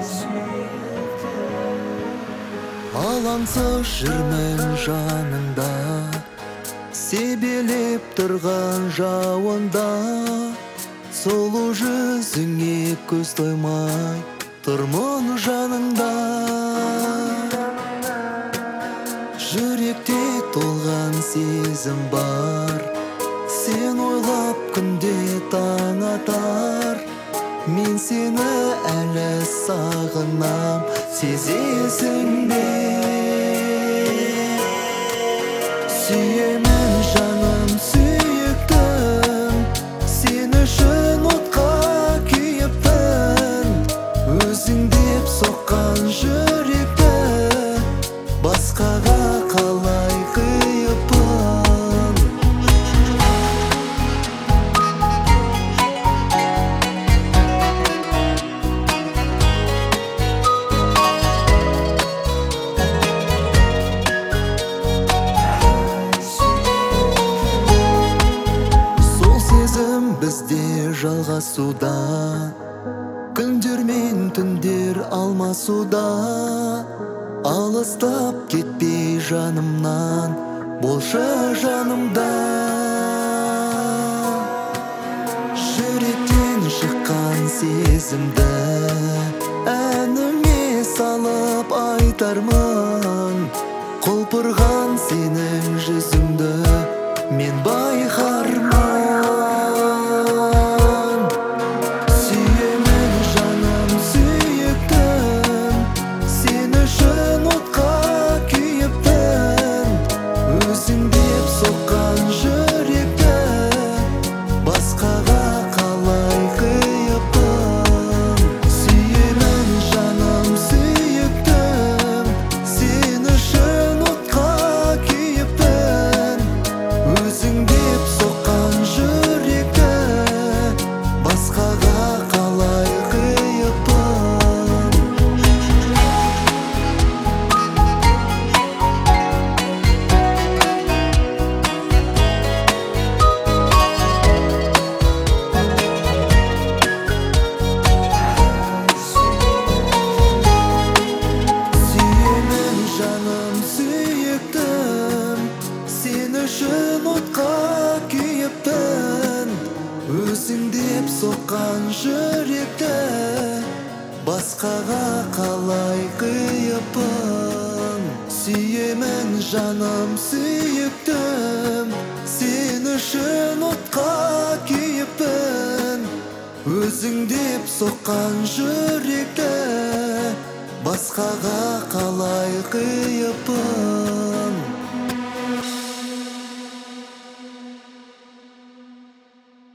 Алаңсыз жүрмін жаныңда, себелеп тұрған жауында. Сұлу жүзіңе көз тоймай тұрмын жаныңда. Жүректе толған сезім бар, сен ойлап күнде таң атар. Мен сені әлі сағынам, сезесің бе? Сүйемін жаным сүйіктім, сен үшін отқа күйіппін. Өзің деп соққан жүректі басқаға қалай қиыппын. Бізде жалғасуда, күндер мен түндер алмасуда. Алыстап кетпей жанымнан, болшы жанымда. Жүректен шыққан сезімді әніме салып айтармын. Құлпырған сенің жүзіңді мен байқармын. Отқа күйіппін, өзің деп соққан жүректі басқаға қалай қиыппын. Сүйемін жаным сүйіктім, сен үшін отқа күйіппін. Өзің деп соққан жүректі басқаға қалай қиыппын.